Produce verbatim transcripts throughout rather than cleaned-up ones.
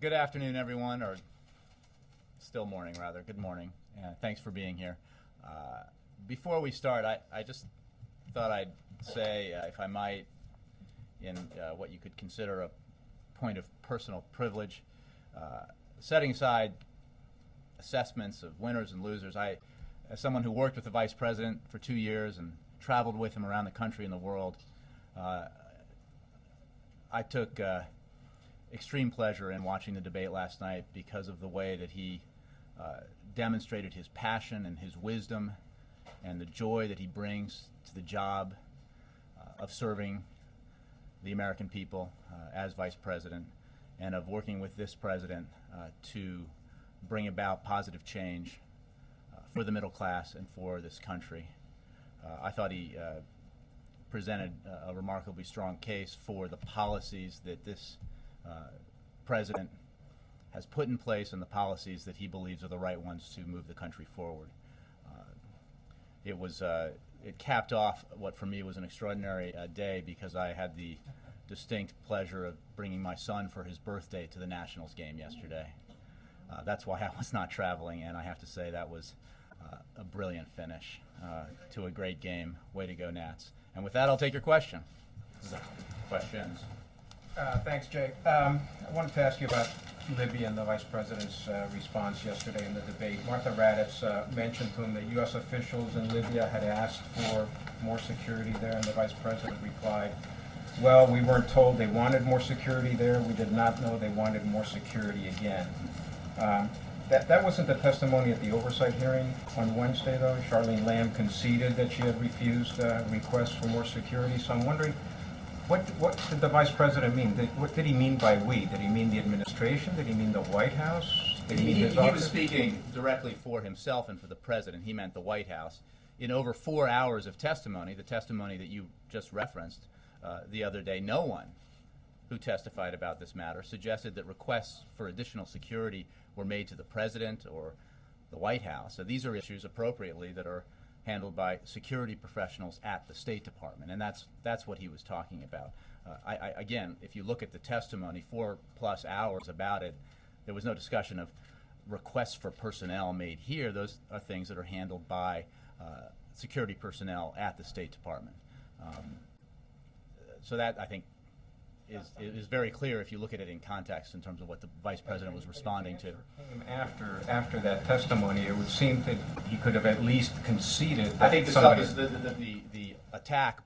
good afternoon, everyone, or still morning, rather. Good morning. Uh, thanks for being here. Uh, before we start, I, I just thought I'd say, uh, if I might, in uh, what you could consider a point of personal privilege, uh, setting aside assessments of winners and losers, I, as someone who worked with the Vice President for two years and traveled with him around the country and the world, uh, I took uh, extreme pleasure in watching the debate last night because of the way that he uh, demonstrated his passion and his wisdom and the joy that he brings to the job uh, of serving the American people uh, as Vice President and of working with this President uh, to bring about positive change uh, for the middle class and for this country. Uh, I thought he uh, presented a remarkably strong case for the policies that this uh, President has put in place and the policies that he believes are the right ones to move the country forward. Uh, it was uh, it capped off what for me was an extraordinary uh, day because I had the distinct pleasure of bringing my son for his birthday to the Nationals game yesterday. Uh, that's why I was not traveling, and I have to say that was uh, a brilliant finish uh, to a great game. Way to go, Nats. And with that, I'll take your question. Questions. Uh, thanks, Jay. Um, I wanted to ask you about Libya and the Vice President's uh, response yesterday in the debate. Martha Raddatz uh, mentioned to him that U S officials in Libya had asked for more security there, and the Vice President replied, well, we weren't told they wanted more security there. We did not know they wanted more security again. Um, That, that wasn't the testimony at the oversight hearing on Wednesday, though. Charlene Lamb conceded that she had refused uh, requests for more security. So I'm wondering, what what did the Vice President mean? Did, what did he mean by we? Did he mean the administration? Did he mean the White House? Did he, he, mean his he office? was speaking directly for himself and for the President. He meant the White House. In over four hours of testimony, the testimony that you just referenced uh, the other day, no one who testified about this matter suggested that requests for additional security were made to the President or the White House. So these are issues appropriately that are handled by security professionals at the State Department, and that's that's what he was talking about. Uh, I, I, again, if you look at the testimony, four plus hours about it, there was no discussion of requests for personnel made here. Those are things that are handled by uh, security personnel at the State Department. Um, so that, I think, Is, is very clear if you look at it in context in terms of what the Vice President was responding to. After after that testimony, it would seem that he could have at least conceded that I think the, somebody... the, the, the, the attack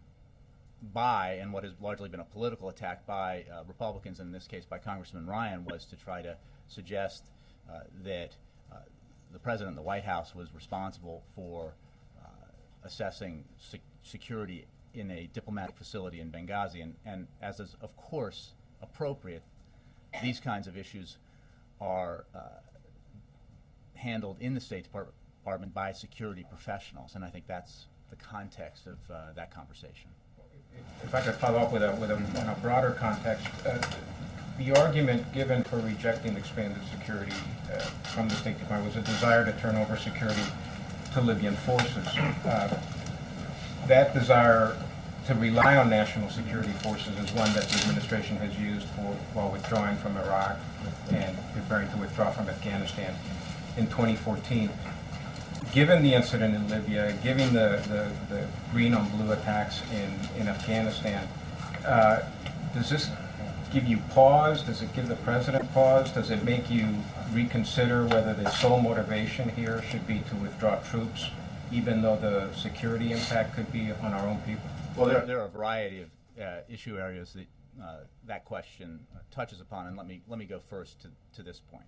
by, and what has largely been a political attack by uh, Republicans, and in this case by Congressman Ryan, was to try to suggest uh, that uh, the President and the White House was responsible for uh, assessing sec- security in a diplomatic facility in Benghazi, and, and as is, of course, appropriate, these kinds of issues are uh, handled in the State Department by security professionals, and I think that's the context of uh, that conversation. If I could follow up with a, with a, in a broader context, uh, the argument given for rejecting expanded security uh, from the State Department was a desire to turn over security to Libyan forces. Uh, That desire to rely on national security forces is one that the administration has used for while withdrawing from Iraq and preparing to withdraw from Afghanistan in twenty fourteen. Given the incident in Libya, given the, the, the green on blue attacks in, in Afghanistan, uh, does this give you pause? Does it give the President pause? Does it make you reconsider whether the sole motivation here should be to withdraw troops, even though the security impact could be on our own people? Well, there, there are a variety of uh, issue areas that uh, that question uh, touches upon, and let me let me go first to, to this point.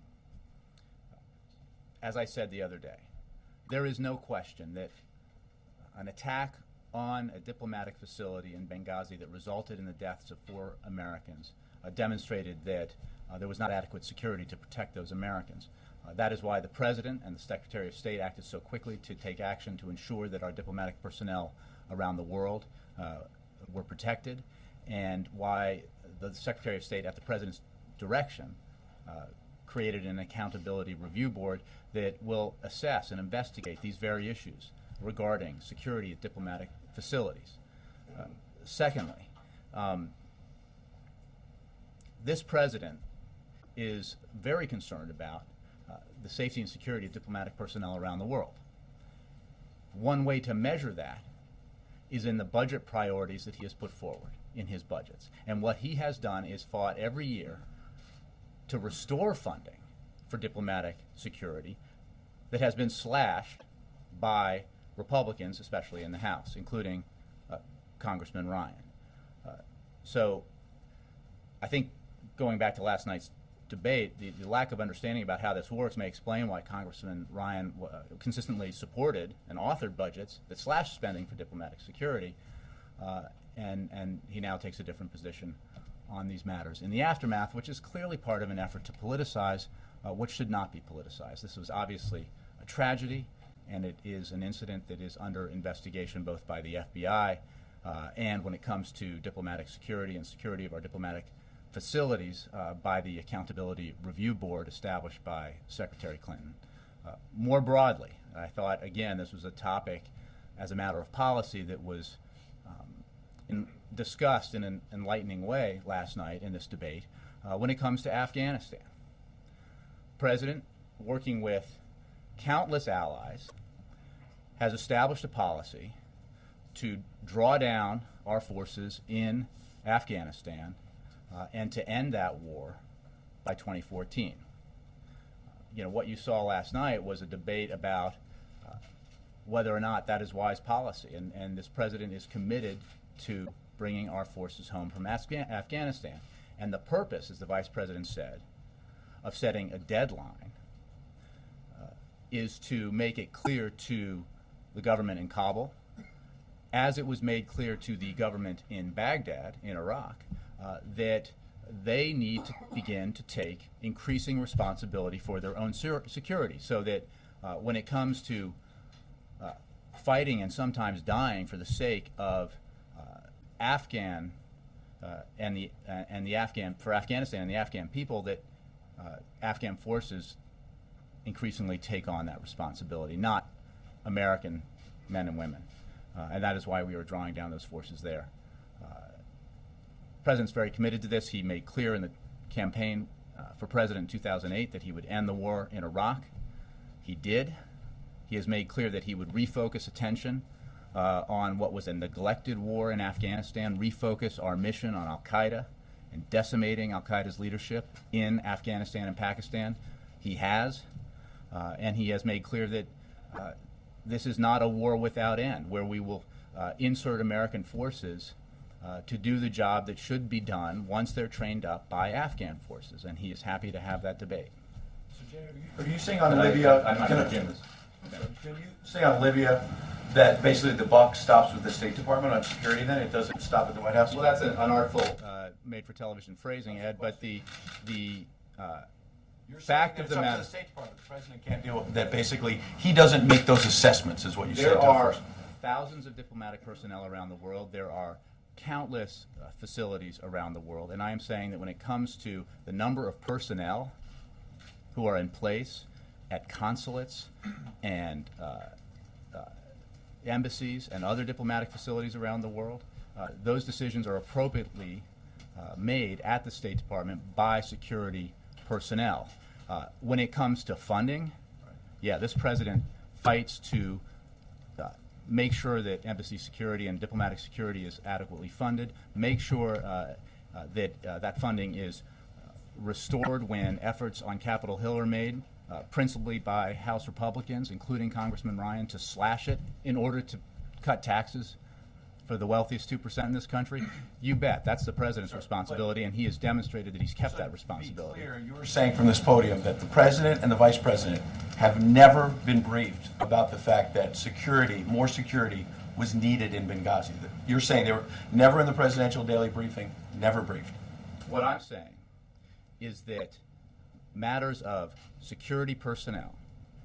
As I said the other day, there is no question that an attack on a diplomatic facility in Benghazi that resulted in the deaths of four Americans uh, demonstrated that uh, there was not adequate security to protect those Americans. Uh, that is why the President and the Secretary of State acted so quickly to take action to ensure that our diplomatic personnel around the world uh, were protected, and why the Secretary of State, at the President's direction, uh, created an accountability review board that will assess and investigate these very issues regarding security at diplomatic facilities. Uh, secondly, um, this President is very concerned about uh, the safety and security of diplomatic personnel around the world. One way to measure that is in the budget priorities that he has put forward in his budgets. And what he has done is fought every year to restore funding for diplomatic security that has been slashed by Republicans, especially in the House, including uh, Congressman Ryan. Uh, so I think going back to last night's debate, the, the lack of understanding about how this works may explain why Congressman Ryan uh, consistently supported and authored budgets that slashed spending for diplomatic security, uh, and, and he now takes a different position on these matters in the aftermath, which is clearly part of an effort to politicize uh, what should not be politicized. This was obviously a tragedy, and it is an incident that is under investigation both by the F B I uh, and, when it comes to diplomatic security and security of our diplomatic facilities, uh, by the Accountability Review Board established by Secretary Clinton. Uh, more broadly, I thought, again, this was a topic as a matter of policy that was um, in, discussed in an enlightening way last night in this debate uh, when it comes to Afghanistan. President, working with countless allies, has established a policy to draw down our forces in Afghanistan uh, and to end that war by twenty fourteen. Uh, you know, what you saw last night was a debate about uh, whether or not that is wise policy, and, and this president is committed to bringing our forces home from Afga- Afghanistan. And the purpose, as the vice president said, of setting a deadline uh, is to make it clear to the government in Kabul, as it was made clear to the government in Baghdad, in Iraq, uh, that they need to begin to take increasing responsibility for their own sur- security, so that uh, when it comes to uh, fighting and sometimes dying for the sake of uh, Afghan uh, and the uh, and the Afghan for Afghanistan and the Afghan people, that uh, Afghan forces increasingly take on that responsibility, not American men and women. Uh, and that is why we are drawing down those forces there. Uh, the President's very committed to this. He made clear in the campaign uh, for president in two thousand eight that he would end the war in Iraq. He did. He has made clear that he would refocus attention uh, on what was a neglected war in Afghanistan, refocus our mission on al-Qaeda and decimating al-Qaeda's leadership in Afghanistan and Pakistan. He has. Uh, and he has made clear that uh, this is not a war without end, where we will uh, insert American forces uh, to do the job that should be done once they're trained up by Afghan forces. And he is happy to have that debate. So, Jay, are you saying on And Libya? I, I'm not can, going to Jim this. can you say on Libya that basically the buck stops with the State Department on security? Then it doesn't stop at the White House. Well, that's an unartful, uh, made-for-television phrasing, Ed. But the the uh, You're fact saying of the it's up to matter, the State Department. The president can't deal with that. Basically, he doesn't make those assessments, is what you said. there to the are first. thousands of diplomatic personnel around the world. There are countless uh, facilities around the world, and I am saying that when it comes to the number of personnel who are in place at consulates and uh, uh, embassies and other diplomatic facilities around the world, uh, those decisions are appropriately uh, made at the State Department by security personnel. Uh, when it comes to funding, yeah, this president fights to uh, make sure that embassy security and diplomatic security is adequately funded, make sure uh, uh, that uh, that funding is uh, restored when efforts on Capitol Hill are made, uh, principally by House Republicans, including Congressman Ryan, to slash it in order to cut taxes for the wealthiest two percent in this country. You bet. That's the president's responsibility, and he has demonstrated that he's kept So that to be responsibility. clear, you were saying from this podium that the president and the vice president have never been briefed about the fact that security, more security, was needed in Benghazi. You're saying they were never in the presidential daily briefing, never briefed. What I'm saying is that matters of security personnel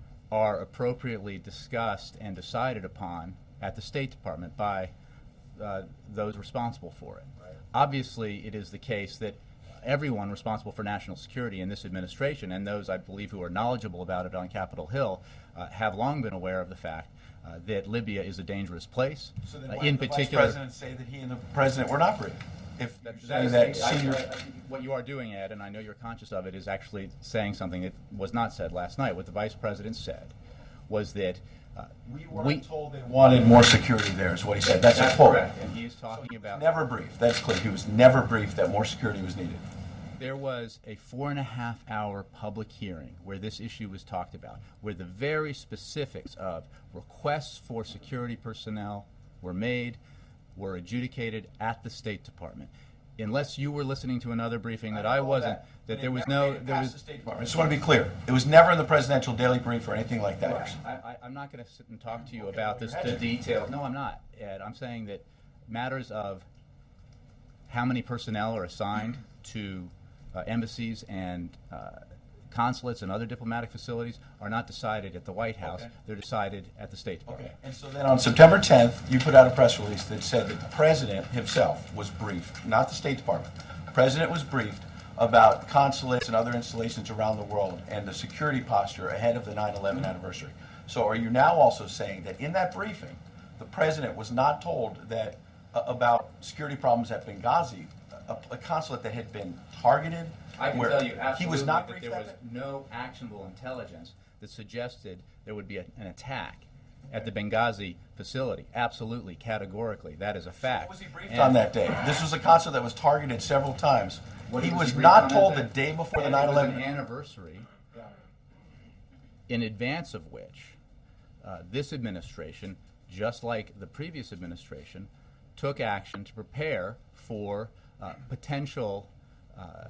are appropriately discussed and decided upon at the State Department by uh, those responsible for it. Right. Obviously, it is the case that everyone responsible for national security in this administration, and those, I believe, who are knowledgeable about it on Capitol Hill, uh, have long been aware of the fact uh, that Libya is a dangerous place. So then Uh, why in did the particular, vice president say that he and the president were not briefed? If That, you're that is, saying that I- senior, I- what you are doing, Ed, and I know you're conscious of it, is actually saying something that was not said last night. What the Vice President said was that uh, we weren't told they wanted more security there, is what he said. That's a that's quote. correct, and he is talking about. Never briefed. That's clear. He was never briefed that more security was needed. There was a four and a half hour public hearing where this issue was talked about, where the very specifics of requests for security personnel were made, were adjudicated at the State Department. Unless you were listening to another briefing that I wasn't, that there was no, there was. I just want to be clear. It was never in the presidential daily brief or anything like that. I, I, I'm not going to sit and talk to you about this, the detail. No, I'm not, Ed. I'm saying that matters of how many personnel are assigned to uh, embassies and uh, consulates and other diplomatic facilities are not decided at the White House. Okay. They're decided at the State Department. Okay. And so then on September tenth, you put out a press release that said that the president himself was briefed, not the State Department. The president was briefed about consulates and other installations around the world and the security posture ahead of the nine eleven anniversary. So are you now also saying that in that briefing, the president was not told that uh, about security problems at Benghazi, a, a consulate that had been targeted? I can where tell you he absolutely was not that briefed there that was day? no actionable intelligence that suggested there would be a, an attack at the Benghazi facility. Absolutely, categorically, that is a fact. What was he briefed And on that day? This was a consulate that was targeted several times. what He was briefed not on that told the day? day before the And nine it was an eleven. anniversary in advance of which uh, this administration, just like the previous administration, took action to prepare for uh, potential uh,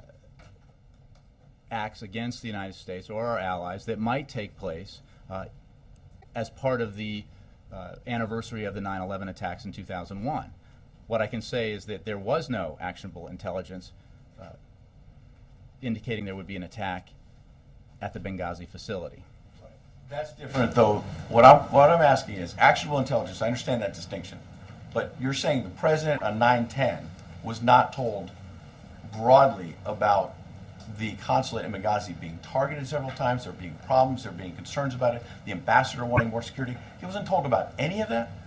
acts against the United States or our allies that might take place uh, as part of the uh, anniversary of the nine eleven attacks in two thousand one. What I can say is that there was no actionable intelligence uh, indicating there would be an attack at the Benghazi facility. That's different, though. What I'm, what I'm asking is actionable intelligence. I understand that distinction. But you're saying the president on nine ten was not told broadly about the consulate in Benghazi being targeted several times, there being problems, there being concerns about it, the ambassador wanting more security. He wasn't told about any of that?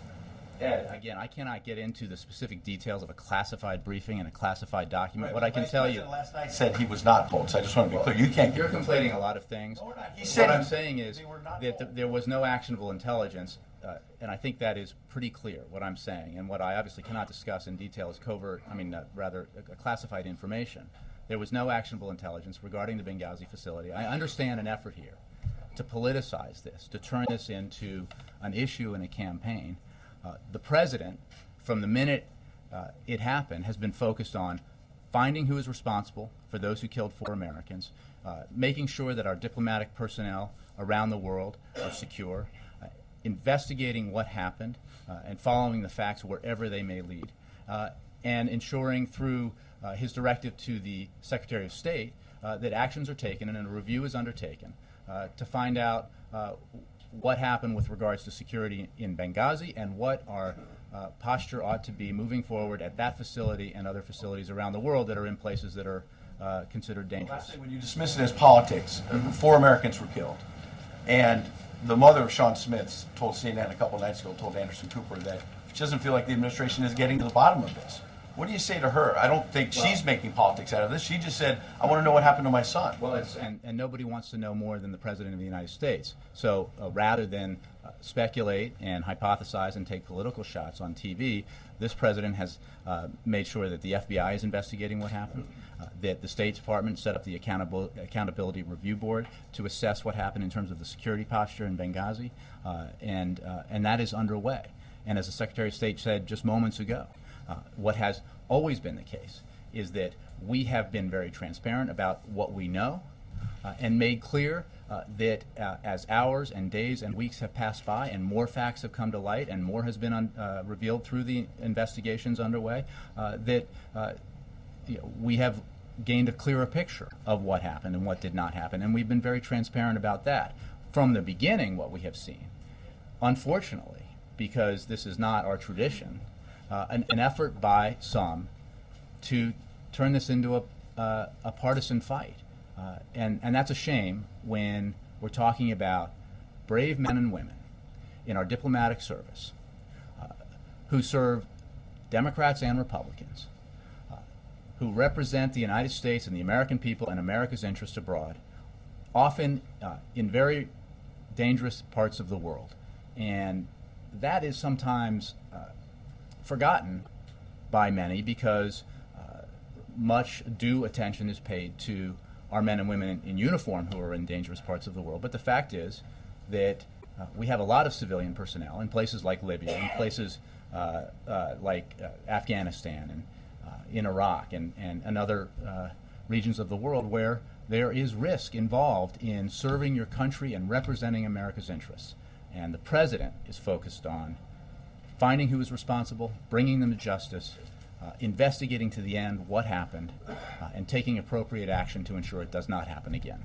Ed, again, I cannot get into the specific details of a classified briefing and a classified document. Right, What but I can Vice tell you, President last night said he was not told, so I just want to be clear. You can't you're get conflating a lot of things. No, we're not. He said What he- I'm saying is they were not that th- told. there was no actionable intelligence, uh, and I think that is pretty clear, what I'm saying. And what I obviously cannot discuss in detail is covert, I mean, uh, rather, uh, classified information. There was no actionable intelligence regarding the Benghazi facility. I understand an effort here to politicize this, to turn this into an issue in a campaign. Uh, the president, from the minute uh, it happened, has been focused on finding who is responsible for those who killed four Americans, uh, making sure that our diplomatic personnel around the world are secure, uh, investigating what happened, uh, and following the facts wherever they may lead, uh, and ensuring through uh, his directive to the Secretary of State uh, that actions are taken and a review is undertaken uh, to find out uh, what happened with regards to security in Benghazi and what our uh, posture ought to be moving forward at that facility and other facilities around the world that are in places that are uh, considered dangerous. Lastly, when you dismiss it as politics, uh, four Americans were killed. And the mother of Sean Smith told C N N a couple nights ago, told Anderson Cooper, that she doesn't feel like the administration is getting to the bottom of this. What do you say to her? I don't think Well- she's making politics out of this. She just said, I want to know what happened to my son. Well, it's, and, and nobody wants to know more than the President of the United States. So uh, rather than uh, speculate and hypothesize and take political shots on T V, this President has uh, made sure that the F B I is investigating what happened, uh, that the State Department set up the accountable, Accountability Review Board to assess what happened in terms of the security posture in Benghazi, uh, and, uh, and that is underway. And as the Secretary of State said just moments ago, Uh, what has always been the case is that we have been very transparent about what we know uh, and made clear uh, that uh, as hours and days and weeks have passed by and more facts have come to light and more has been un- uh, revealed through the investigations underway, uh, that uh, you know, we have gained a clearer picture of what happened and what did not happen. And we've been very transparent about that. From the beginning, what we have seen, unfortunately, because this is not our tradition, Uh, an, an effort by some to turn this into a, uh, a partisan fight. Uh, and, and that's a shame when we're talking about brave men and women in our diplomatic service uh, who serve Democrats and Republicans, who represent the United States and the American people and America's interests abroad, often uh, in very dangerous parts of the world. And that is sometimes uh, forgotten by many because uh, much due attention is paid to our men and women in, in uniform who are in dangerous parts of the world. But the fact is that uh, we have a lot of civilian personnel in places like Libya, in places uh, uh, like uh, Afghanistan, and uh, in Iraq, and, and, and other uh, regions of the world where there is risk involved in serving your country and representing America's interests. And the president is focused on finding who is responsible, bringing them to justice, uh, investigating to the end what happened, uh, and taking appropriate action to ensure it does not happen again.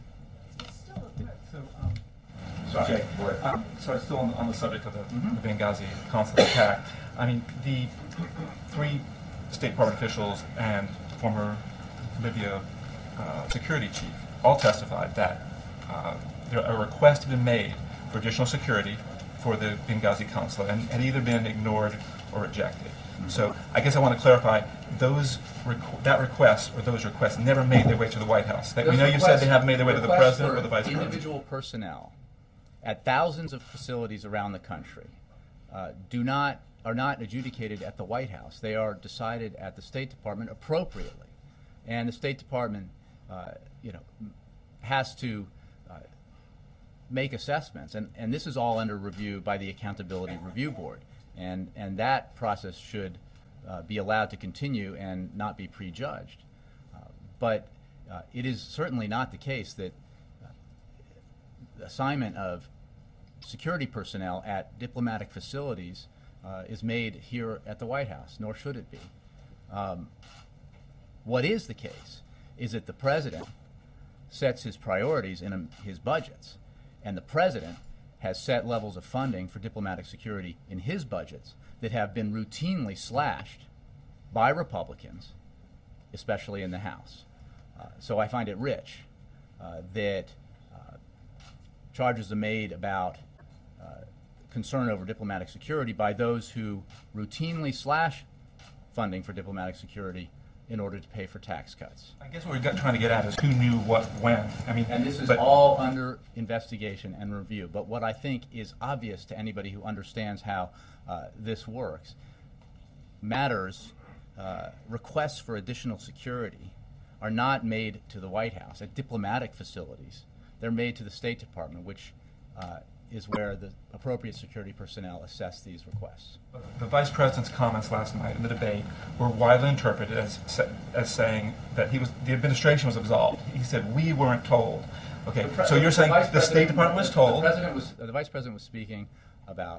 So, um, Sorry. um, sorry, still on, on the subject of the, mm-hmm. the Benghazi consulate attack. I mean, the three State Department officials and former Libya uh, security chief all testified that uh, there, a request had been made for additional security for the Benghazi consulate and had either been ignored or rejected. Mm-hmm. So I guess I want to clarify, those requ- that request or those requests never made their way to the White House. That, we know you said they haven't made their way to the president or the vice president. Individual personnel at thousands of facilities around the country uh, do not are not adjudicated at the White House. They are decided at the State Department appropriately, and the State Department, uh, you know, has to uh, make assessments, and, and this is all under review by the Accountability Review Board, and and that process should uh, be allowed to continue and not be prejudged. Uh, but uh, it is certainly not the case that uh, the assignment of security personnel at diplomatic facilities uh, is made here at the White House, nor should it be. Um, what is the case is that the president sets his priorities in um, his budgets, and the president has set levels of funding for diplomatic security in his budgets that have been routinely slashed by Republicans, especially in the House. Uh, so I find it rich uh, that uh, charges are made about uh, concern over diplomatic security by those who routinely slash funding for diplomatic security in order to pay for tax cuts. I guess what we're trying to get at is who knew what when. I mean, and this is but, all under investigation and review. But what I think is obvious to anybody who understands how uh, this works, matters, uh, requests for additional security are not made to the White House at diplomatic facilities. They're made to the State Department, which uh, is where the appropriate security personnel assess these requests. The Vice President's comments last night in the debate were widely interpreted as as saying that he was the administration was absolved. He said we weren't told. Okay, Pre- so you're saying the, the State Department was told. The president was uh, the Vice President was speaking about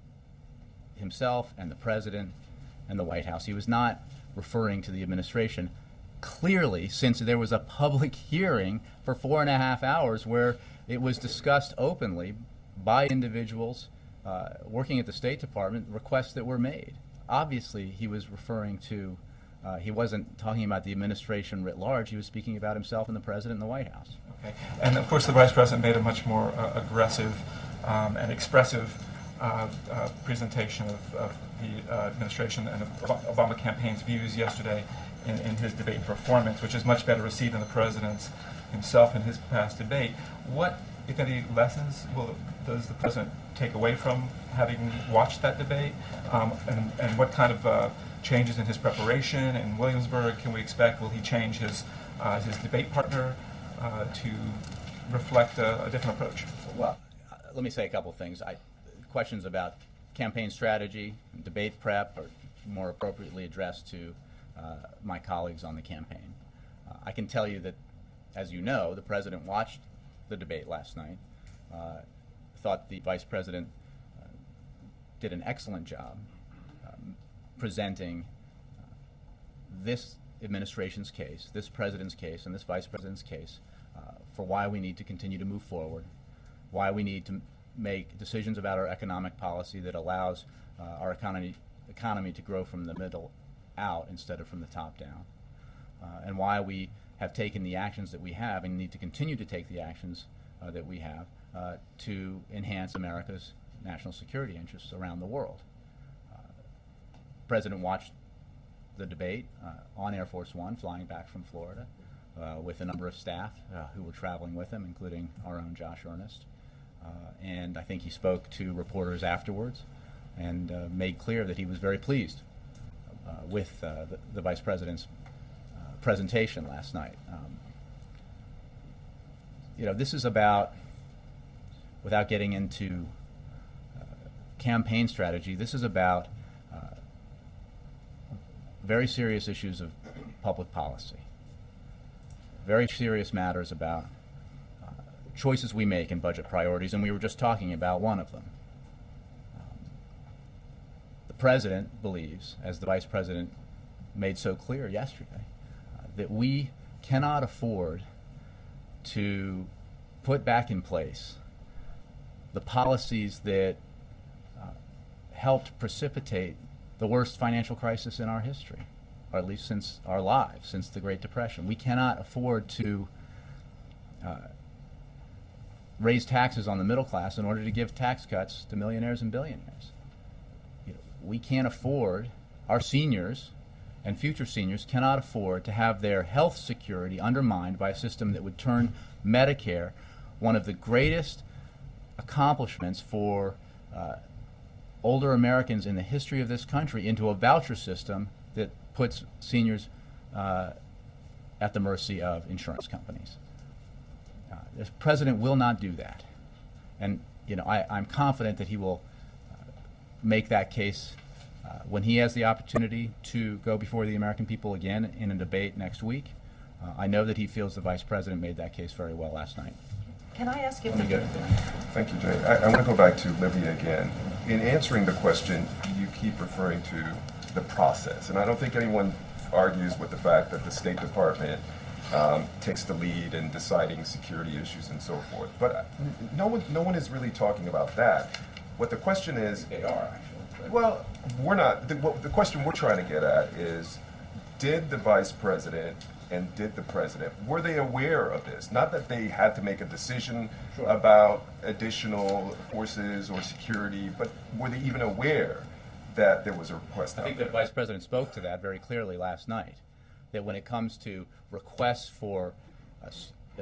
himself and the President and the White House. He was not referring to the administration. Clearly, since there was a public hearing for four and a half hours where it was discussed openly by individuals uh, working at the State Department, requests that were made. Obviously, he was referring to, uh, he wasn't talking about the administration writ large, he was speaking about himself and the President and the White House. Okay. And of course, the Vice President made a much more uh, aggressive um, and expressive uh, uh, presentation of, of the uh, administration and of Obama campaign's views yesterday in, in his debate performance, which is much better received than the President's himself in his past debate. What, if any, lessons will does the President take away from having watched that debate? Um, and, and what kind of uh, changes in his preparation in Williamsburg can we expect? Will he change his, uh, his debate partner uh, to reflect a, a different approach? Well, uh, let me say a couple of things. I, questions about campaign strategy, debate prep are more appropriately addressed to uh, my colleagues on the campaign. Uh, I can tell you that, as you know, the President watched the debate last night, uh, thought the Vice President uh, did an excellent job um, presenting uh, this administration's case, this President's case, and this Vice President's case uh, for why we need to continue to move forward, why we need to make decisions about our economic policy that allows uh, our economy, economy to grow from the middle out instead of from the top down, uh, and why we have taken the actions that we have and need to continue to take the actions uh, that we have uh, to enhance America's national security interests around the world. Uh, the President watched the debate uh, on Air Force One, flying back from Florida, uh, with a number of staff uh, who were traveling with him, including our own Josh Earnest. Uh, and I think he spoke to reporters afterwards and uh, made clear that he was very pleased uh, with uh, the, the Vice President's uh, presentation last night. Um, you know, this is about, without getting into uh, campaign strategy, this is about uh, very serious issues of public policy, very serious matters about uh, choices we make in budget priorities, and we were just talking about one of them. Um, the President believes, as the Vice President made so clear yesterday, uh, that we cannot afford to put back in place the policies that uh, helped precipitate the worst financial crisis in our history, or at least since our lives, since the Great Depression. We cannot afford to uh, raise taxes on the middle class in order to give tax cuts to millionaires and billionaires. You know, we can't afford, our seniors and future seniors cannot afford to have their health security undermined by a system that would turn Medicare, one of the greatest accomplishments for uh, older Americans in the history of this country, into a voucher system that puts seniors uh, at the mercy of insurance companies. Uh, the President will not do that. And you know, I, I'm confident that he will uh, make that case uh, when he has the opportunity to go before the American people again in a debate next week. Uh, I know that he feels the Vice President made that case very well last night. Can I ask if Let me the, get it there. Thank you, Jay. I, I want to go back to Libya again. In answering the question, you keep referring to the process, and I don't think anyone argues with the fact that the State Department um, takes the lead in deciding security issues and so forth. But no one, no one is really talking about that. What the question is, They are, actually. well, we're not. The, what, the question we're trying to get at is, did the Vice President and did the President, were they aware of this? Not that they had to make a decision Sure. about additional forces or security, but were they even aware that there was a request I out think there? the Vice President spoke to that very clearly last night, that when it comes to requests for uh, s- uh,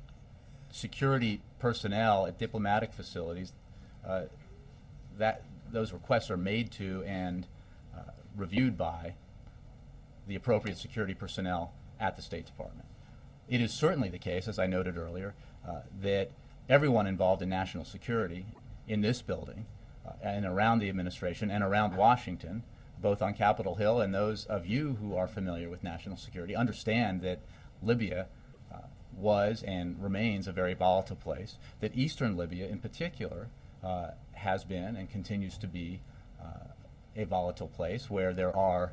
security personnel at diplomatic facilities, uh, that those requests are made to and uh, reviewed by the appropriate security personnel at the State Department. It is certainly the case, as I noted earlier, uh, that everyone involved in national security in this building uh, and around the administration and around Washington, both on Capitol Hill and those of you who are familiar with national security, understand that Libya uh, was and remains a very volatile place, that eastern Libya in particular uh, has been and continues to be uh, a volatile place where there are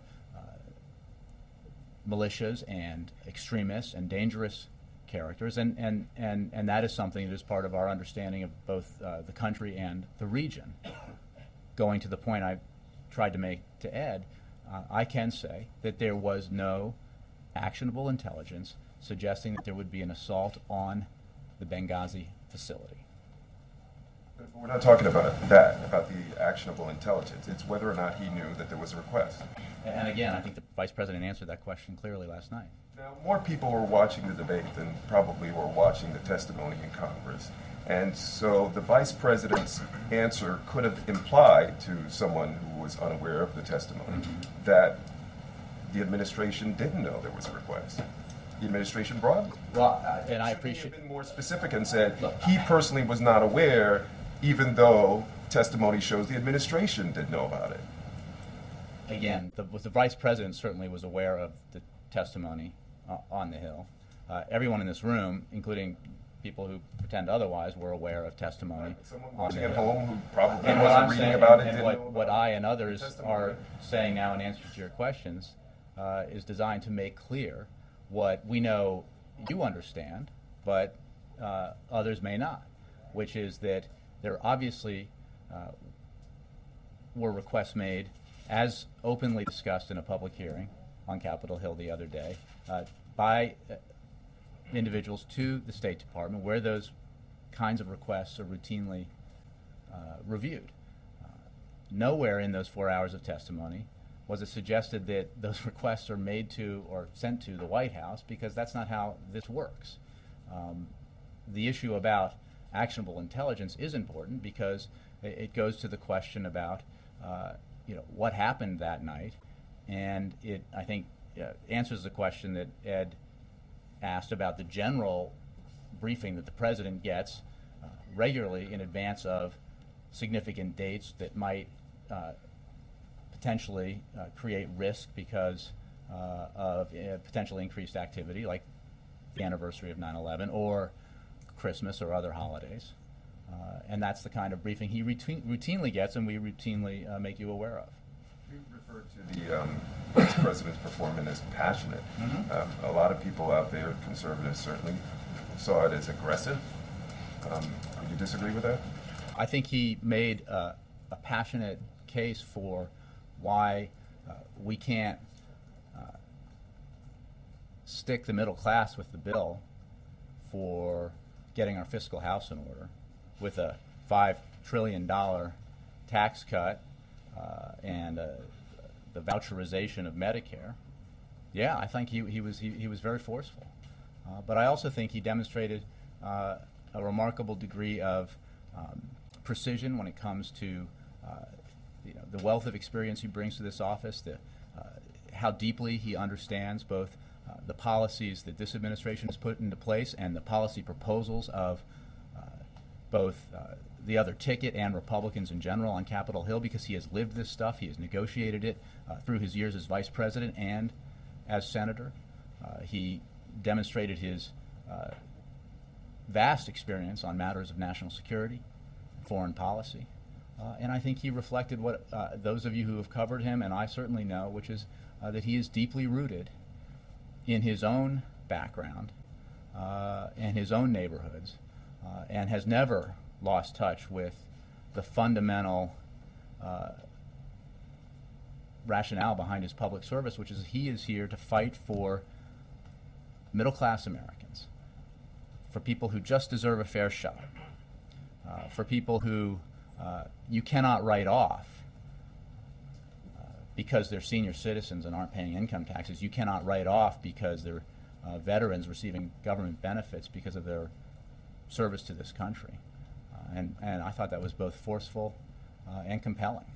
militias and extremists and dangerous characters, and, and, and, and that is something that is part of our understanding of both uh, the country and the region. Going to the point I tried to make to Ed, uh, I can say that there was no actionable intelligence suggesting that there would be an assault on the Benghazi facility. But we're not talking about that, about the actionable intelligence. It's whether or not he knew that there was a request. And again, I think the Vice President answered that question clearly last night. Now, more people were watching the debate than probably were watching the testimony in Congress. And so the Vice President's answer could have implied to someone who was unaware of the testimony that the administration didn't know there was a request. The administration broadly. Well, uh, and I Should appreciate. he have been more specific and said Look, he personally was not aware, even though testimony shows the administration did know about it? Again, the, the Vice President certainly was aware of the testimony uh, on the Hill. Uh, everyone in this room, including people who pretend otherwise, were aware of testimony Someone on watching the at Hill. home who probably And what wasn't I'm reading saying, about it and didn't what, know what about I it. and others testimony. are saying now in answer to your questions uh, is designed to make clear what we know you understand, but uh, others may not, which is that there obviously uh, were requests made, as openly discussed in a public hearing on Capitol Hill the other day, uh, by uh, individuals to the State Department, where those kinds of requests are routinely uh, reviewed. Uh, nowhere in those four hours of testimony was it suggested that those requests are made to or sent to the White House, because that's not how this works. Um, the issue about actionable intelligence is important because it, it goes to the question about uh, you know, what happened that night, and it, I think, uh, answers the question that Ed asked about the general briefing that the president gets uh, regularly in advance of significant dates that might uh, potentially uh, create risk because uh, of uh, potentially increased activity, like the anniversary of nine eleven or Christmas or other holidays. Uh, and that's the kind of briefing he routine, routinely gets, and we routinely uh, make you aware of. You referred to the um, vice president's performance as passionate. Mm-hmm. Um, a lot of people out there, conservatives certainly, saw it as aggressive. Um, would you disagree with that? I think he made uh, a passionate case for why uh, we can't uh, stick the middle class with the bill for getting our fiscal house in order with a five trillion dollars tax cut uh, and uh, the voucherization of Medicare. Yeah, I think he, he, was, he, he was very forceful. Uh, but I also think he demonstrated uh, a remarkable degree of um, precision when it comes to uh, you know, the wealth of experience he brings to this office, the, uh, how deeply he understands both uh, the policies that this administration has put into place and the policy proposals of uh, both uh, the other ticket and Republicans in general on Capitol Hill, because he has lived this stuff. He has negotiated it uh, through his years as vice president and as senator. Uh, he demonstrated his uh, vast experience on matters of national security, foreign policy. Uh, and I think he reflected what uh, those of you who have covered him, and I certainly know, which is uh, that he is deeply rooted in his own background uh, and his own neighborhoods, uh, and has never lost touch with the fundamental uh, rationale behind his public service, which is he is here to fight for middle-class Americans, for people who just deserve a fair shot, uh, for people who uh, you cannot write off uh, because they're senior citizens and aren't paying income taxes. You cannot write off because they're uh, veterans receiving government benefits because of their service to this country. Uh, and, and I thought that was both forceful uh, and compelling.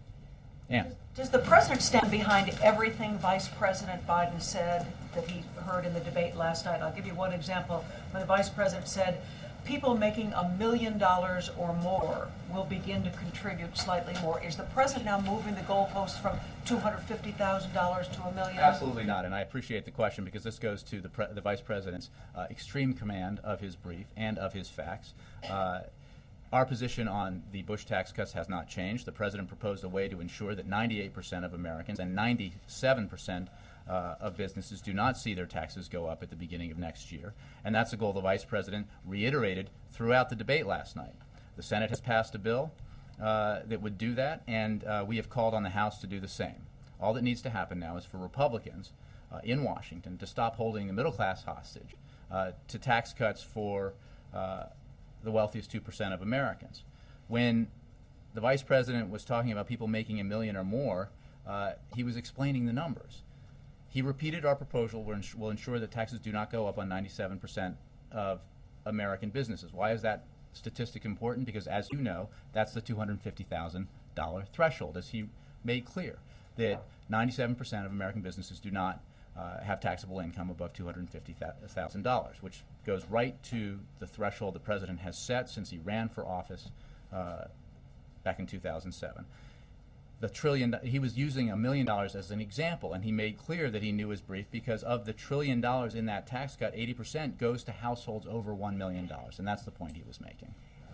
And Does the president stand behind everything Vice President Biden said that he heard in the debate last night? I'll give you one example. When the Vice President said, people making a million dollars or more will begin to contribute slightly more. Is the president now moving the goalposts from two hundred fifty thousand dollars to a million? Absolutely not, and I appreciate the question because this goes to the, pre- the Vice President's uh, extreme command of his brief and of his facts. Uh, Our position on the Bush tax cuts has not changed. The president proposed a way to ensure that ninety-eight percent of Americans and ninety-seven percent uh, of businesses do not see their taxes go up at the beginning of next year. And that's a goal the vice president reiterated throughout the debate last night. The Senate has passed a bill uh, that would do that, and uh, we have called on the House to do the same. All that needs to happen now is for Republicans uh, in Washington to stop holding the middle class hostage uh, to tax cuts for uh, the wealthiest two percent of Americans. When the vice president was talking about people making a million or more, uh, he was explaining the numbers. He repeated our proposal will, ins- will ensure that taxes do not go up on ninety-seven percent of American businesses. Why is that statistic important? Because as you know, that's the two hundred fifty thousand dollars threshold, as he made clear, that ninety-seven percent of American businesses do not Uh, have taxable income above two hundred fifty thousand dollars, which goes right to the threshold the president has set since he ran for office uh, back in two thousand seven. The trillion, he was using a million dollars as an example, and he made clear that he knew his brief because of the trillion dollars in that tax cut, eighty percent goes to households over one million dollars, and that's the point he was making.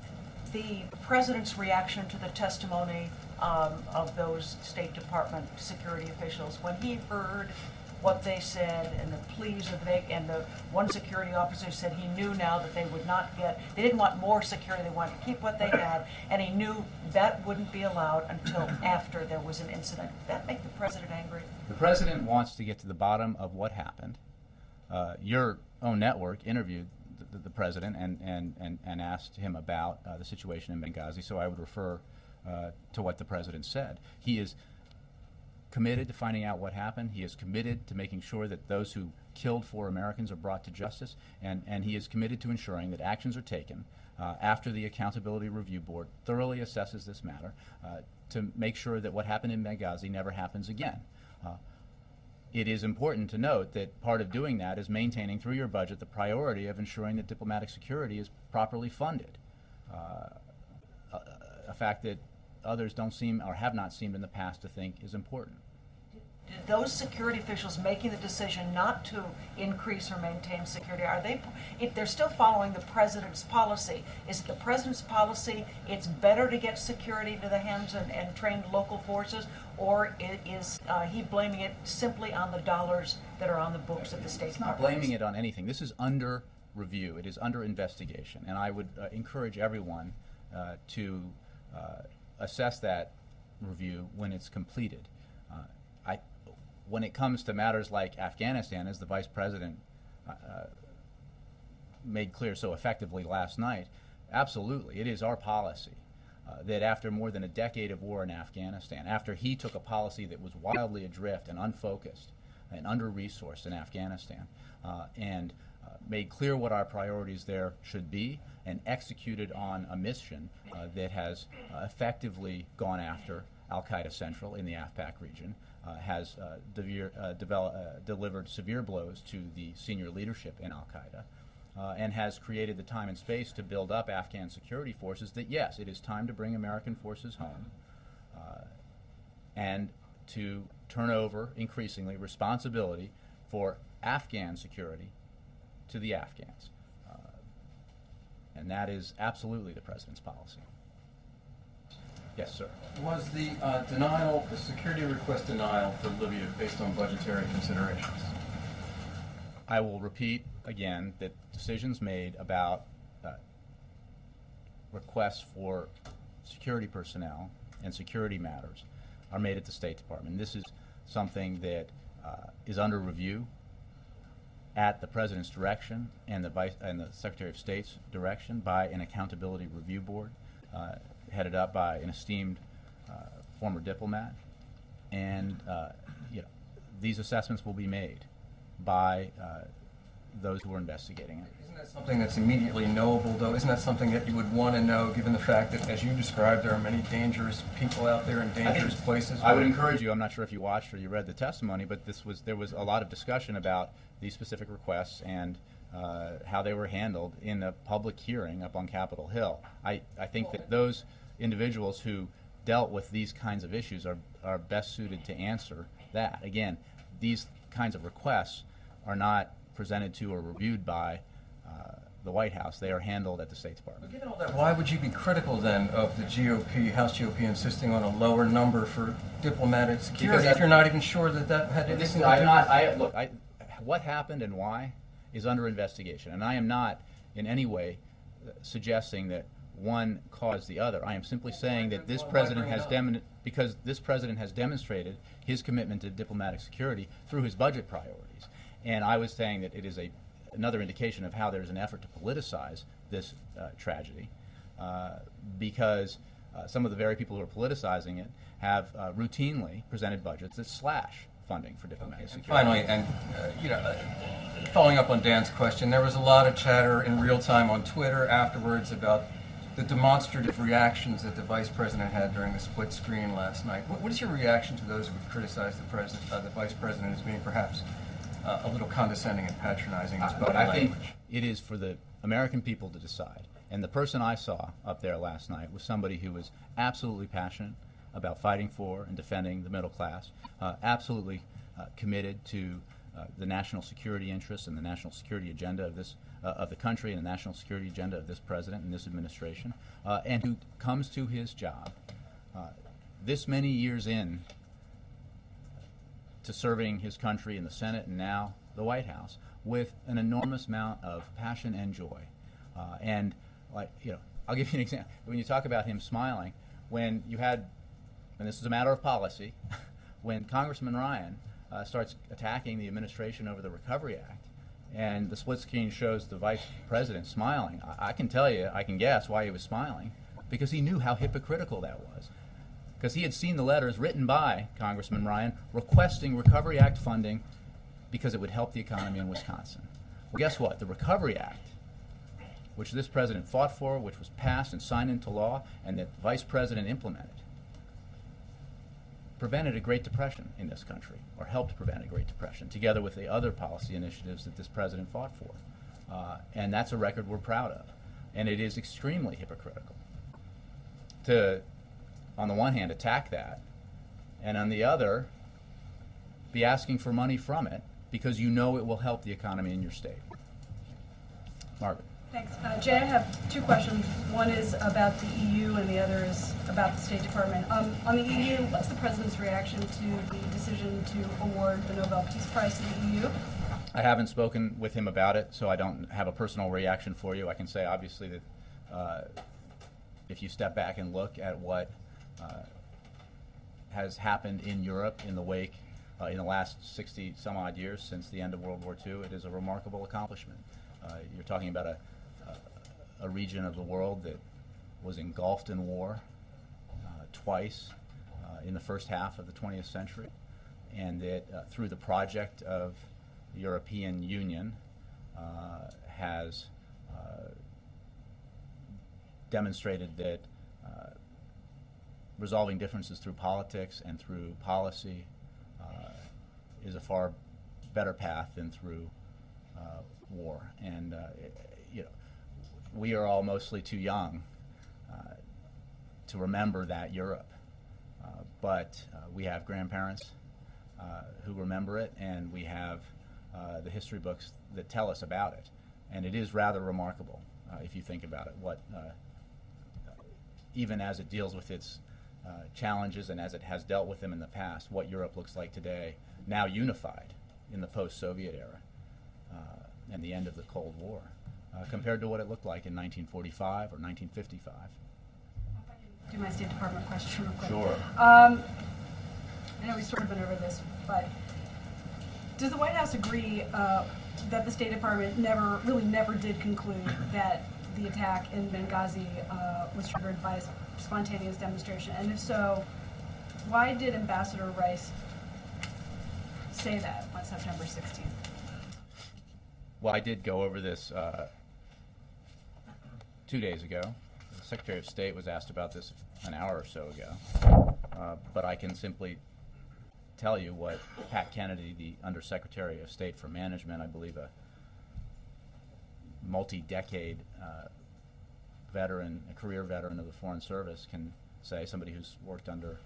The president's reaction to the testimony um, of those State Department security officials when he heard what they said and the pleas of the, and the one security officer said he knew now that they would not get, they didn't want more security, they wanted to keep what they had, and he knew that wouldn't be allowed until after there was an incident. Did that make the president angry? The president wants to get to the bottom of what happened. Uh, your own network interviewed the, the president and, and, and, and asked him about uh, the situation in Benghazi, so I would refer uh, to what the president said. He is committed to finding out what happened. He is committed to making sure that those who killed four Americans are brought to justice, and, and he is committed to ensuring that actions are taken uh, after the Accountability Review Board thoroughly assesses this matter uh, to make sure that what happened in Benghazi never happens again. Uh, It is important to note that part of doing that is maintaining through your budget the priority of ensuring that diplomatic security is properly funded, uh, a, a fact that others don't seem or have not seemed in the past to think is important. Did those security officials making the decision not to increase or maintain security, are they, if they're still following the president's policy, is it the president's policy it's better to get security to the hands and, and trained local forces, or it is uh, he blaming it simply on the dollars that are on the books of the State It's not Department? blaming it on anything. This is under review. It is under investigation, and I would uh, encourage everyone uh, to uh, assess that review when it's completed. Uh, I, when it comes to matters like Afghanistan, as the Vice President uh, made clear so effectively last night, absolutely, it is our policy uh, that after more than a decade of war in Afghanistan, after he took a policy that was wildly adrift and unfocused and under-resourced in Afghanistan, uh, and uh, made clear what our priorities there should be, and executed on a mission uh, that has uh, effectively gone after Al-Qaeda Central in the AfPak region, uh, has uh, devere, uh, develop, uh, delivered severe blows to the senior leadership in Al-Qaeda, uh, and has created the time and space to build up Afghan security forces that, yes, it is time to bring American forces home, uh, and to turn over increasingly responsibility for Afghan security to the Afghans. Uh, and that is absolutely the President's policy. Yes, sir. Was the uh, denial, the security request denial for Libya based on budgetary considerations? I will repeat again that decisions made about uh, requests for security personnel and security matters are made at the State Department. This is something that uh, is under review at the President's direction and the Vice and the Secretary of State's direction by an Accountability Review Board, uh, headed up by an esteemed uh, former diplomat. And uh, you know, these assessments will be made by uh, those who are investigating it. Isn't that something that's immediately knowable, though? Isn't that something that you would want to know, given the fact that, as you described, there are many dangerous people out there in dangerous places? I would encourage you, I'm not sure if you watched or you read the testimony, but this was there was a lot of discussion about these specific requests and uh, how they were handled in a public hearing up on Capitol Hill. I, I think that those individuals who dealt with these kinds of issues are, are best suited to answer that. Again, these kinds of requests are not presented to or reviewed by uh, the White House. They are handled at the State Department. Given all that, why would you be critical then of the G O P, House G O P, insisting on a lower number for diplomatic security Because if you're not even sure that that had anything Listen, to I'm do not. with I look. I, what happened and why is under investigation, and I am not in any way uh, suggesting that one caused the other. I am simply saying that this Why president bring it has up? dem- because this president has demonstrated his commitment to diplomatic security through his budget priorities, and I was saying that it is a another indication of how there's an effort to politicize this uh, tragedy, uh, because uh, some of the very people who are politicizing it have uh, routinely presented budgets that slash funding for diplomatic And security. finally, and uh, you know, uh, following up on Dan's question, there was a lot of chatter in real time on Twitter afterwards about the demonstrative reactions that the Vice President had during the split screen last night. What, what is your reaction to those who would criticize the President, uh, the Vice President, as being perhaps uh, a little condescending and patronizing in his body I think language? it is for the American people to decide. And the person I saw up there last night was somebody who was absolutely passionate about fighting for and defending the middle class, uh, absolutely uh, committed to uh, the national security interests and the national security agenda of this uh, of the country and the national security agenda of this president and this administration, uh, and who comes to his job uh, this many years in to serving his country in the Senate and now the White House with an enormous amount of passion and joy. Uh, and like you know, I'll give you an example. When you talk about him smiling, when you had, and this is a matter of policy, when Congressman Ryan uh, starts attacking the administration over the Recovery Act, and the split screen shows the Vice President smiling, I, I can tell you, I can guess why he was smiling, because he knew how hypocritical that was. because he had seen the letters written by Congressman Ryan requesting Recovery Act funding because it would help the economy in Wisconsin. Well, guess what? The Recovery Act, which this president fought for, which was passed and signed into law, and that the vice president implemented, prevented a Great Depression in this country, or helped prevent a Great Depression, together with the other policy initiatives that this president fought for. Uh, and that's a record we're proud of. And it is extremely hypocritical to, on the one hand, attack that, and on the other, be asking for money from it because you know it will help the economy in your state. Margaret. Thanks. Uh, Jay, I have two questions. One is about the E U and the other is about the State Department. Um, on the E U, what's the President's reaction to the decision to award the Nobel Peace Prize to the E U? I haven't spoken with him about it, so I don't have a personal reaction for you. I can say, obviously, that uh, if you step back and look at what uh, has happened in Europe in the wake, uh, in the last sixty some odd years since the end of World War Two, it is a remarkable accomplishment. Uh, you're talking about a a region of the world that was engulfed in war uh, twice uh, in the first half of the twentieth century, and that uh, through the project of the European Union uh, has uh, demonstrated that uh, resolving differences through politics and through policy uh, is a far better path than through uh, war. And uh, it, you know, we are all mostly too young uh, to remember that Europe, uh, but uh, we have grandparents uh, who remember it, and we have uh, the history books that tell us about it. And it is rather remarkable uh, if you think about it, what uh, even as it deals with its uh, challenges and as it has dealt with them in the past, what Europe looks like today, now unified in the post-Soviet era uh, and the end of the Cold War. Uh, compared to what it looked like in nineteen forty-five or nineteen fifty-five. Do my State Department question real quick. Sure. Um, I know we've sort of been over this, but does the White House agree uh, that the State Department never, really never did conclude that the attack in Benghazi uh, was triggered by a spontaneous demonstration? And if so, why did Ambassador Rice say that on September sixteenth? Well, I did go over this uh, two days ago. The Secretary of State was asked about this an hour or so ago. Uh, but I can simply tell you what Pat Kennedy, the Undersecretary of State for Management, I believe a multi-decade uh, veteran, a career veteran of the Foreign Service, can say, somebody who's worked under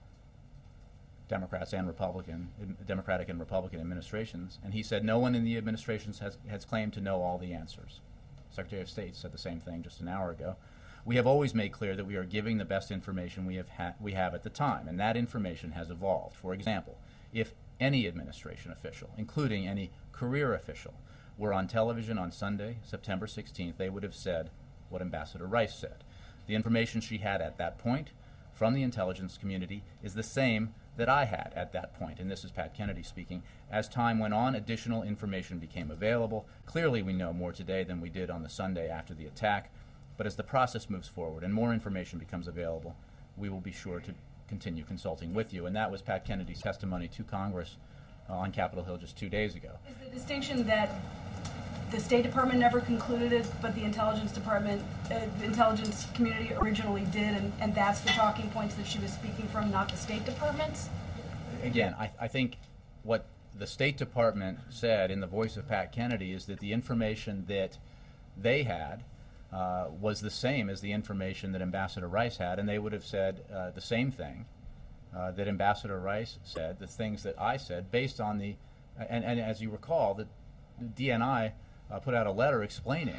Democrats and Republican, Democratic and Republican administrations, and he said no one in the administrations has, has claimed to know all the answers. Secretary of State said the same thing just an hour ago. We have always made clear that we are giving the best information we have ha- we have at the time, and that information has evolved. For example, if any administration official, including any career official, were on television on Sunday, September sixteenth, they would have said what Ambassador Rice said. The information she had at that point from the intelligence community is the same that I had at that point, and this is Pat Kennedy speaking. As time went on, additional information became available. Clearly, we know more today than we did on the Sunday after the attack, but as the process moves forward and more information becomes available, we will be sure to continue consulting with you. And that was Pat Kennedy's testimony to Congress uh, on Capitol Hill just two days ago. Is the distinction that the State Department never concluded it, but the Intelligence Department, uh, the intelligence community originally did, and, and that's the talking points that she was speaking from, not the State Department's? Again, I, I think what the State Department said in the voice of Pat Kennedy is that the information that they had uh, was the same as the information that Ambassador Rice had, and they would have said uh, the same thing uh, that Ambassador Rice said, the things that I said, based on the, and, and as you recall, the, the D N I Uh, put out a letter explaining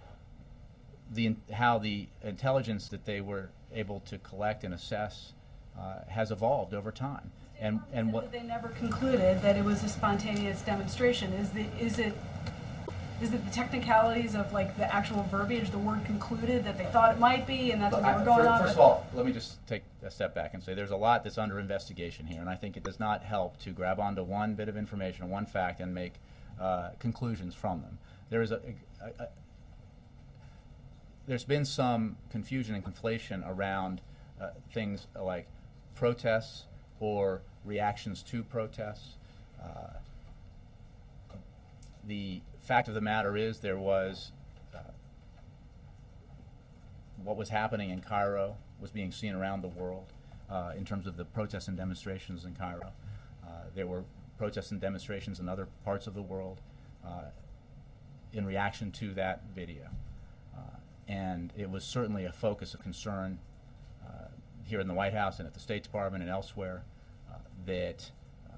the how the intelligence that they were able to collect and assess uh, has evolved over time, and and what they never concluded that it was a spontaneous demonstration. Is the is it is it the technicalities of like the actual verbiage, the word concluded, that they thought it might be, and that's what they were going on? First of all, let me just take a step back and say there's a lot that's under investigation here, and I think it does not help to grab onto one bit of information or one fact and make uh, conclusions from them. There is a, a, a there's been some confusion and conflation around uh, things like protests or reactions to protests. Uh, the fact of the matter is there was uh, what was happening in Cairo was being seen around the world uh, in terms of the protests and demonstrations in Cairo. Uh, there were protests and demonstrations in other parts of the world uh, in reaction to that video. Uh, and it was certainly a focus of concern uh, here in the White House and at the State Department and elsewhere uh, that uh,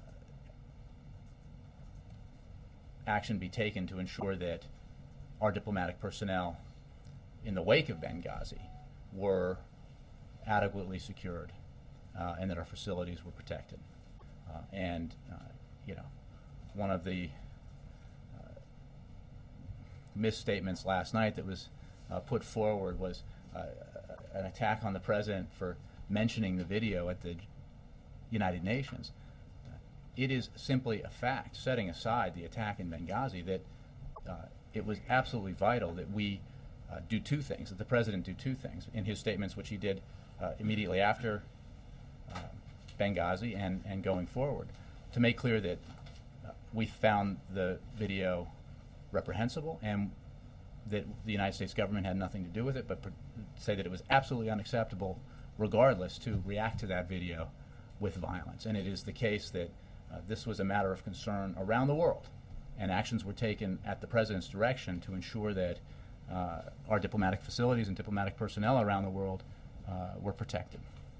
action be taken to ensure that our diplomatic personnel in the wake of Benghazi were adequately secured uh, and that our facilities were protected. Uh, and, uh, you know, one of the uh, misstatements last night that was uh, put forward was uh, an attack on the president for mentioning the video at the United Nations. Uh, it is simply a fact, setting aside the attack in Benghazi, that uh, it was absolutely vital that we uh, do two things, that the president do two things in his statements, which he did uh, immediately after uh, Benghazi and, and going forward, to make clear that uh, we found the video reprehensible and that the United States government had nothing to do with it, but pr- say that it was absolutely unacceptable regardless to react to that video with violence. And it is the case that uh, this was a matter of concern around the world, and actions were taken at the president's direction to ensure that uh, our diplomatic facilities and diplomatic personnel around the world uh, were protected.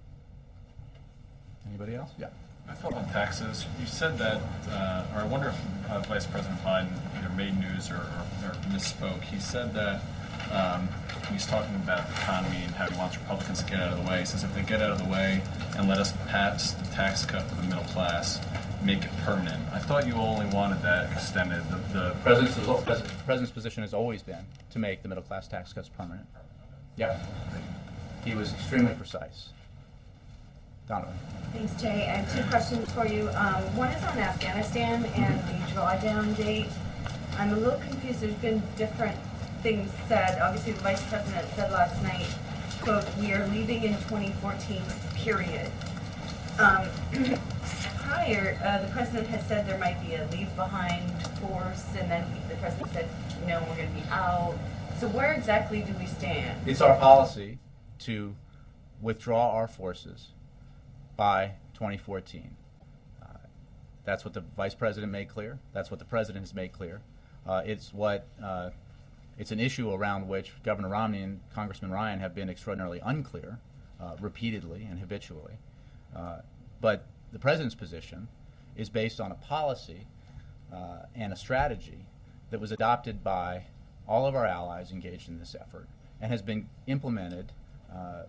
Anybody else? Yeah. I thought on taxes, you said that, uh, or I wonder if uh, Vice President Biden either made news or, or, or misspoke. He said that um, he's talking about the economy and how he wants Republicans to get out of the way. He says if they get out of the way and let us pass the tax cut for the middle class, make it permanent. I thought you only wanted that extended. The, the President's, the President's position has always been to make the middle class tax cuts permanent. Yeah. He was extremely precise. Donovan. Thanks, Jay. I have two questions for you. Um, one is on Afghanistan and the drawdown date. I'm a little confused. There's been different things said. Obviously, the Vice President said last night, quote, "We are leaving in twenty fourteen, period." Um, prior, uh, the President has said there might be a leave-behind force, and then he, the President said, no, we're going to be out. So where exactly do we stand? It's our policy to withdraw our forces by twenty fourteen. Uh, that's what the Vice President made clear. That's what the President has made clear. Uh, it's what uh, it's an issue around which Governor Romney and Congressman Ryan have been extraordinarily unclear, uh, repeatedly and habitually. Uh, but the President's position is based on a policy uh, and a strategy that was adopted by all of our allies engaged in this effort and has been implemented uh,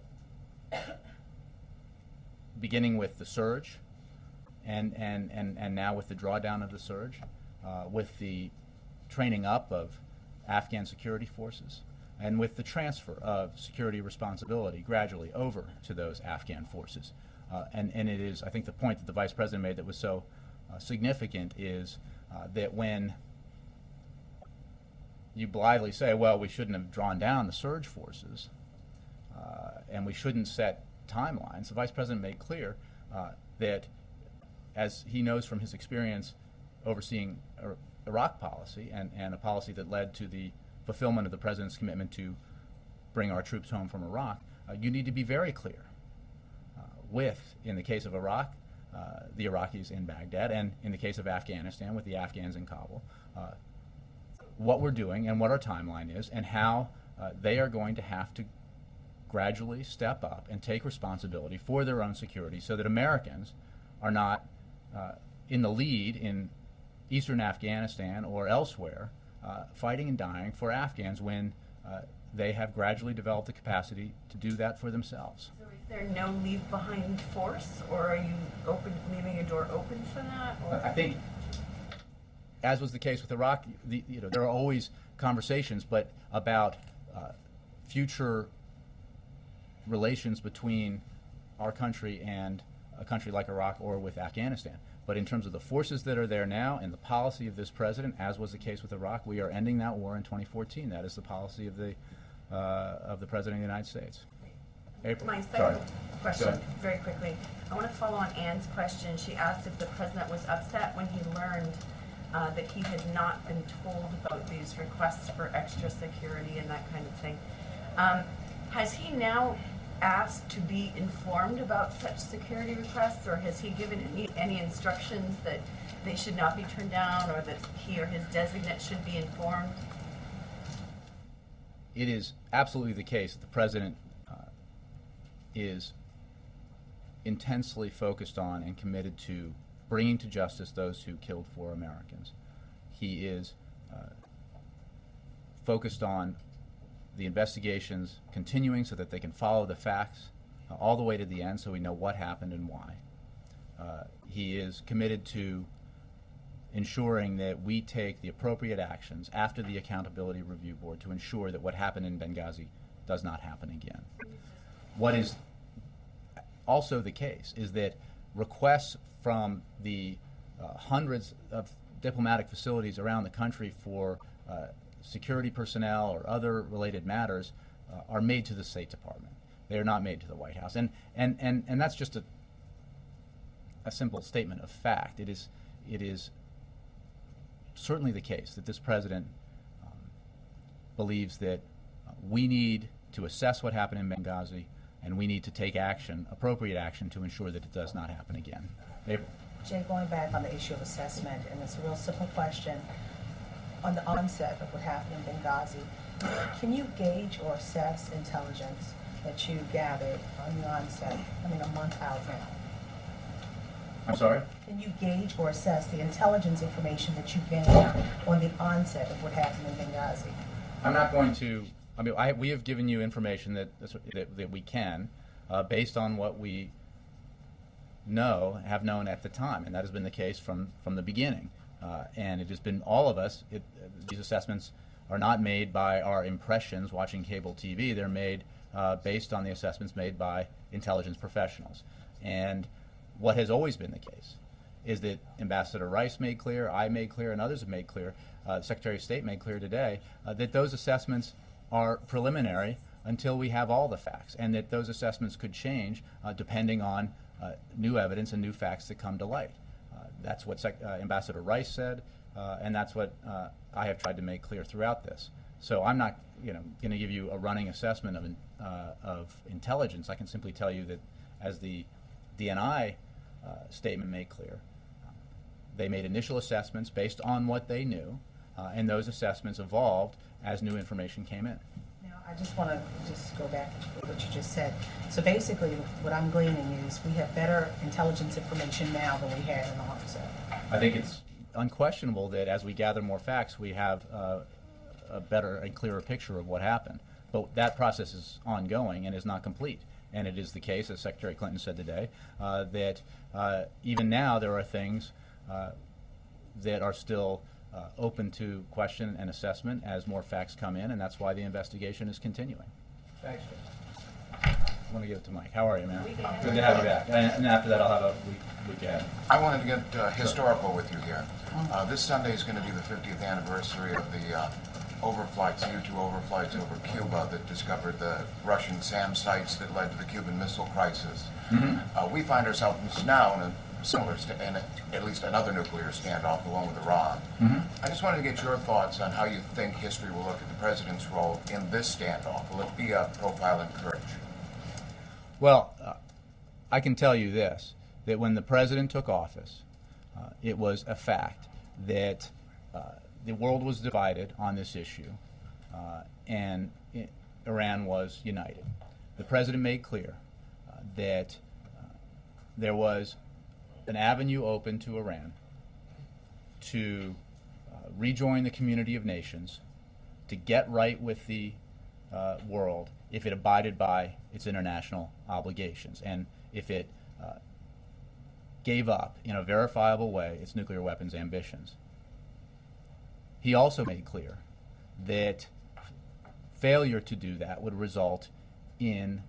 beginning with the surge and, and, and, and now with the drawdown of the surge, uh, with the training up of Afghan security forces, and with the transfer of security responsibility gradually over to those Afghan forces. Uh, and, and it is, I think the point that the Vice President made that was so uh, significant is uh, that when you blithely say, well, we shouldn't have drawn down the surge forces, uh, and we shouldn't set timelines, the Vice President made clear uh, that, as he knows from his experience overseeing Ir- Iraq policy and, and a policy that led to the fulfillment of the President's commitment to bring our troops home from Iraq, uh, you need to be very clear uh, with, in the case of Iraq, uh, the Iraqis in Baghdad, and in the case of Afghanistan, with the Afghans in Kabul, uh, what we're doing and what our timeline is and how uh, they are going to have to gradually step up and take responsibility for their own security so that Americans are not uh, in the lead in eastern Afghanistan or elsewhere uh, fighting and dying for Afghans when uh, they have gradually developed the capacity to do that for themselves. So is there no leave-behind force, or are you open, leaving a door open for that? Or? I think, as was the case with Iraq, the, you know, there are always conversations, but about uh, future relations between our country and a country like Iraq or with Afghanistan. But in terms of the forces that are there now and the policy of this president, as was the case with Iraq, we are ending that war in twenty fourteen. That is the policy of the uh, of the President of the United States. April. My second, Sorry. question ahead. very quickly. I want to follow on Anne's question. She asked if the president was upset when he learned uh, that he had not been told about these requests for extra security and that kind of thing. Um, has he now asked to be informed about such security requests, or has he given any, any instructions that they should not be turned down, or that he or his designate should be informed? It is absolutely the case that the president uh, is intensely focused on and committed to bringing to justice those who killed four Americans. He is uh, focused on the investigations continuing so that they can follow the facts uh, all the way to the end so we know what happened and why. Uh, he is committed to ensuring that we take the appropriate actions after the Accountability Review Board to ensure that what happened in Benghazi does not happen again. What is also the case is that requests from the uh, hundreds of diplomatic facilities around the country for uh, security personnel or other related matters uh, are made to the State Department. They are not made to the White House. And, and, and, and that's just a, a simple statement of fact. It is, it is certainly the case that this president um, believes that uh, we need to assess what happened in Benghazi, and we need to take action, appropriate action, to ensure that it does not happen again. April. Jay, going back on the issue of assessment, and it's a real simple question. On the onset of what happened in Benghazi, can you gauge or assess intelligence that you gathered on the onset, I mean a month out now? I'm sorry? Can you gauge or assess the intelligence information that you gained on the onset of what happened in Benghazi? I'm not going to, I mean, I, we have given you information that, that, that we can, uh, based on what we know, have known at the time, and that has been the case from, from the beginning. Uh, and it has been all of us, it, these assessments are not made by our impressions watching cable T V, they're made uh, based on the assessments made by intelligence professionals. And what has always been the case is that Ambassador Rice made clear, I made clear, and others have made clear, uh, the Secretary of State made clear today, uh, that those assessments are preliminary until we have all the facts, and that those assessments could change uh, depending on uh, new evidence and new facts that come to light. Uh, that's what Sec- uh, Ambassador Rice said, uh, and that's what uh, I have tried to make clear throughout this. So I'm not, you know, going to give you a running assessment of, in, uh, of intelligence. I can simply tell you that, as the D N I uh, statement made clear, they made initial assessments based on what they knew, uh, and those assessments evolved as new information came in. Now, I just want to just go back to what you just said. So basically, what I'm gleaning is we have better intelligence information now than we had in the onset. I think it's unquestionable that as we gather more facts, we have uh, a better and clearer picture of what happened. But that process is ongoing and is not complete. And it is the case, as Secretary Clinton said today, uh, that uh, even now there are things uh, that are still uh, open to question and assessment as more facts come in, and that's why the investigation is continuing. Thanks, I want to give it to Mike. How are you, man? Good to have you back. And, and after that, I'll have a week, week ahead. I wanted to get uh, historical with you here. Uh, this Sunday is going to be the fiftieth anniversary of the uh, overflights, U two overflights over Cuba that discovered the Russian SAM sites that led to the Cuban Missile Crisis. Mm-hmm. Uh, we find ourselves now in a similar, st- in a, at least another nuclear standoff, the one with Iran. Mm-hmm. I just wanted to get your thoughts on how you think history will look at the president's role in this standoff. Will it be a profile in courage? Well, uh, I can tell you this, that when the president took office, uh, it was a fact that uh, the world was divided on this issue, uh, and it, Iran was united. The president made clear uh, that uh, there was an avenue open to Iran to uh, rejoin the community of nations, to get right with the uh, world if it abided by its international obligations, and if it uh, gave up in a verifiable way its nuclear weapons ambitions. He also made clear that failure to do that would result in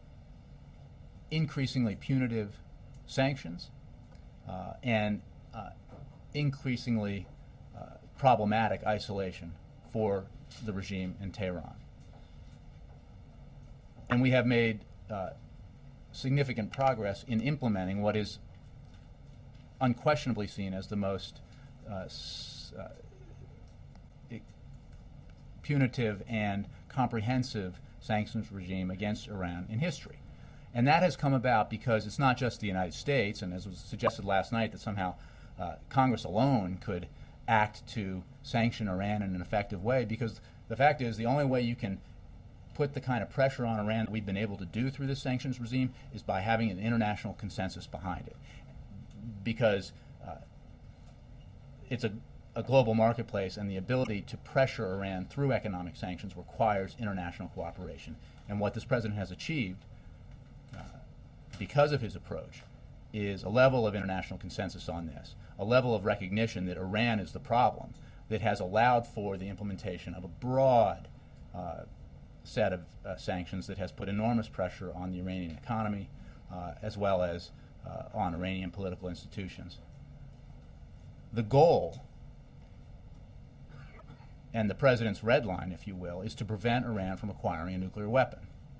increasingly punitive sanctions uh, and uh, increasingly uh, problematic isolation for the regime in Tehran. And we have made uh, significant progress in implementing what is unquestionably seen as the most uh, s- uh, i- punitive and comprehensive sanctions regime against Iran in history. And that has come about because it's not just the United States, and as was suggested last night, that somehow uh, Congress alone could act to sanction Iran in an effective way, because the fact is the only way you can put the kind of pressure on Iran that we've been able to do through this sanctions regime is by having an international consensus behind it. Because uh, it's a, a global marketplace, and the ability to pressure Iran through economic sanctions requires international cooperation. And what this president has achieved, uh, because of his approach, is a level of international consensus on this, a level of recognition that Iran is the problem that has allowed for the implementation of a broad uh, set of uh, sanctions that has put enormous pressure on the Iranian economy, uh, as well as uh, on Iranian political institutions. The goal, and the president's red line, if you will, is to prevent Iran from acquiring a nuclear weapon.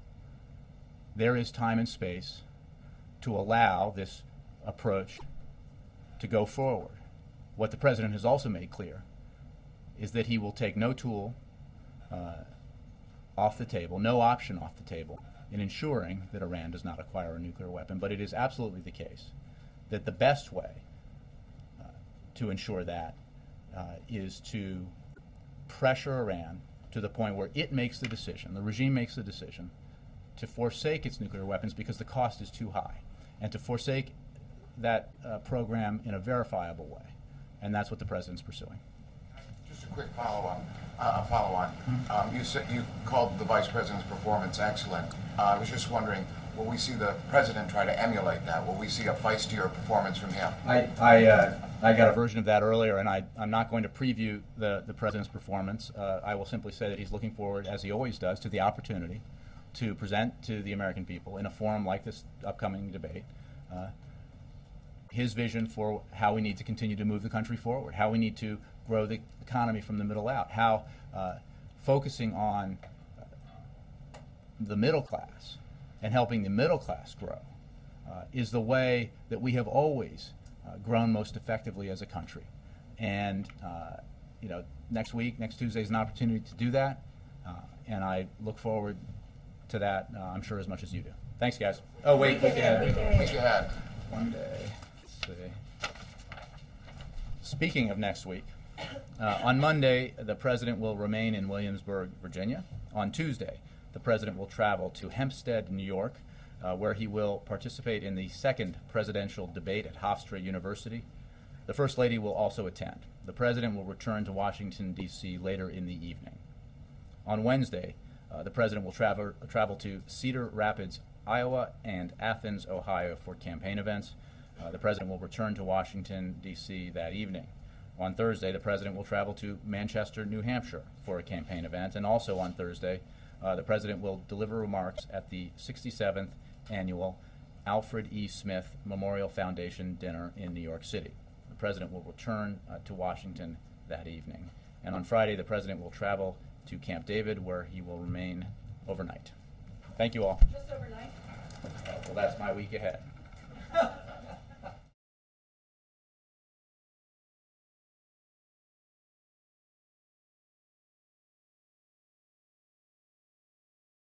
There is time and space to allow this approach to go forward. What the president has also made clear is that he will take no tool uh, off the table, no option off the table, in ensuring that Iran does not acquire a nuclear weapon. But it is absolutely the case that the best way uh, to ensure that uh, is to pressure Iran to the point where it makes the decision, the regime makes the decision, to forsake its nuclear weapons because the cost is too high, and to forsake that uh, program in a verifiable way. And that's what the president's pursuing. Just a quick follow-on. Uh, a follow-on. Um, you said you called the vice president's performance excellent. Uh, I was just wondering, will we see the president try to emulate that? Will we see a feistier performance from him? I I, uh, I got a version of that earlier, and I, I'm not going to preview the, the president's performance. Uh, I will simply say that he's looking forward, as he always does, to the opportunity to present to the American people in a forum like this upcoming debate uh, his vision for how we need to continue to move the country forward, how we need to grow the economy from the middle out, how uh, focusing on uh, the middle class and helping the middle class grow uh, is the way that we have always uh, grown most effectively as a country. And uh, you know, next week, next Tuesday is an opportunity to do that, uh, and I look forward to that, uh, I'm sure, as much as you do. Thanks, guys. Oh, wait, week ahead. Week ahead. One day. Let's see. Speaking of next week, uh, on Monday, the president will remain in Williamsburg, Virginia. On Tuesday, the president will travel to Hempstead, New York, uh, where he will participate in the second presidential debate at Hofstra University. The First Lady will also attend. The president will return to Washington, D C later in the evening. On Wednesday, uh, the president will travel, travel to Cedar Rapids, Iowa, and Athens, Ohio for campaign events. Uh, the president will return to Washington, D C that evening. On Thursday, the president will travel to Manchester, New Hampshire for a campaign event. And also on Thursday, uh, the president will deliver remarks at the sixty-seventh Annual Alfred E. Smith Memorial Foundation Dinner in New York City. The president will return uh, to Washington that evening. And on Friday, the president will travel to Camp David, where he will remain overnight. Thank you all. Just overnight? Uh, well, that's my week ahead.